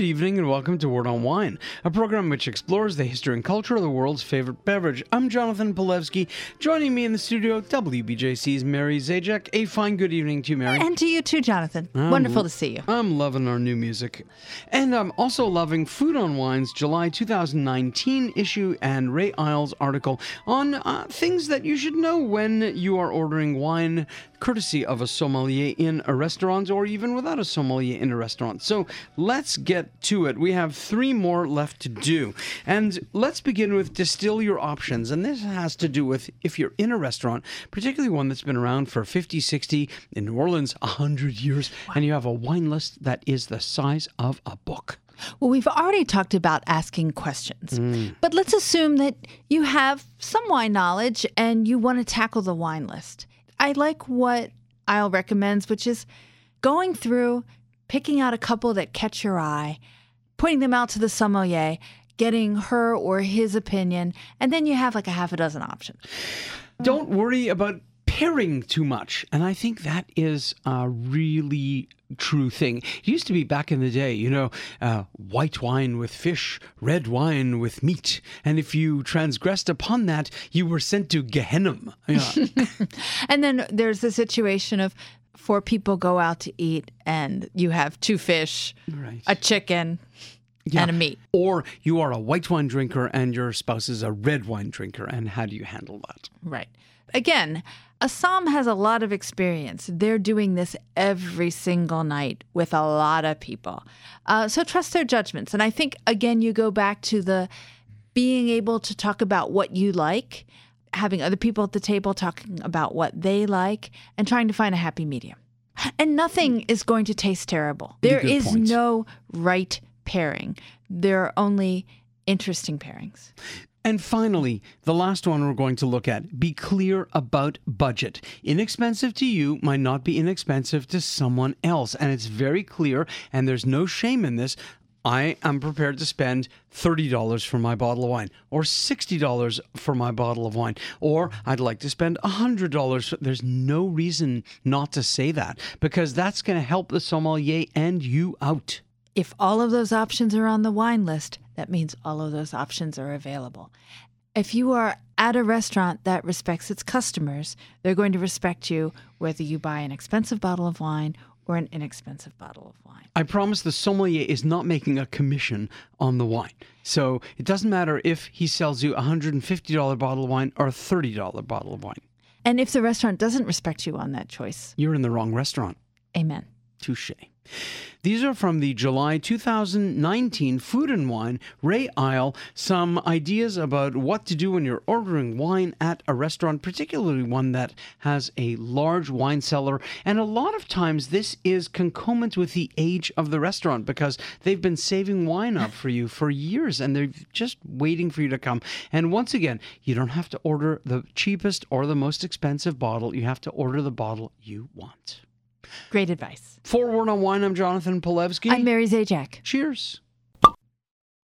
Good evening and welcome to Word on Wine, a program which explores the history and culture of the world's favorite beverage. I'm Jonathan Polewski. Joining me in the studio, WBJC's Mary Zajac. A fine good evening to you, Mary. And to you too, Jonathan. Wonderful to see you. I'm loving our new music. And I'm also loving Food on Wine's July 2019 issue and Ray Isles' article on things that you should know when you are ordering wine courtesy of a sommelier in a restaurant or even without a sommelier in a restaurant. So let's get to it. We have 3 more left to do. And let's begin with distill your options. And this has to do with if you're in a restaurant, particularly one that's been around for 50, 60, in New Orleans, 100 years, and you have a wine list that is the size of a book. Well, we've already talked about asking questions, but let's assume that you have some wine knowledge and you want to tackle the wine list. I like what Isle recommends, which is going through, picking out a couple that catch your eye, pointing them out to the sommelier, getting her or his opinion, and then you have like a half a dozen options. Don't worry about pairing too much. And I think that is a really true thing. It used to be back in the day, white wine with fish, red wine with meat. And if you transgressed upon that, you were sent to Gehenna. Yeah. And then there's the situation of 4 people go out to eat and you have 2 fish, Right. a chicken, and a meat. Or you are a white wine drinker and your spouse is a red wine drinker. And how do you handle that? Right. Again, a somm has a lot of experience. They're doing this every single night with a lot of people. So trust their judgments. And I think, again, you go back to the being able to talk about what you like, having other people at the table talking about what they like, and trying to find a happy medium. And nothing is going to taste terrible. There is point. no right pairing. There are only interesting pairings. And finally, the last one we're going to look at, be clear about budget. Inexpensive to you might not be inexpensive to someone else. And it's very clear, and there's no shame in this. I am prepared to spend $30 for my bottle of wine, or $60 for my bottle of wine, or I'd like to spend $100. There's no reason not to say that, because that's going to help the sommelier and you out. If all of those options are on the wine list, that means all of those options are available. If you are at a restaurant that respects its customers, they're going to respect you whether you buy an expensive bottle of wine or an inexpensive bottle of wine. I promise the sommelier is not making a commission on the wine. So it doesn't matter if he sells you a $150 bottle of wine or a $30 bottle of wine. And if the restaurant doesn't respect you on that choice, You're in the wrong restaurant. amen. Touché. These are from the July 2019 Food and Wine, Ray Isle. Some ideas about what to do when you're ordering wine at a restaurant, particularly one that has a large wine cellar. And a lot of times this is concomitant with the age of the restaurant because they've been saving wine up for you for years and they're just waiting for you to come. And once again, you don't have to order the cheapest or the most expensive bottle. You have to order the bottle you want. Great advice. For Word on Wine, I'm Jonathan Polewski. I'm Mary Zajac. Cheers.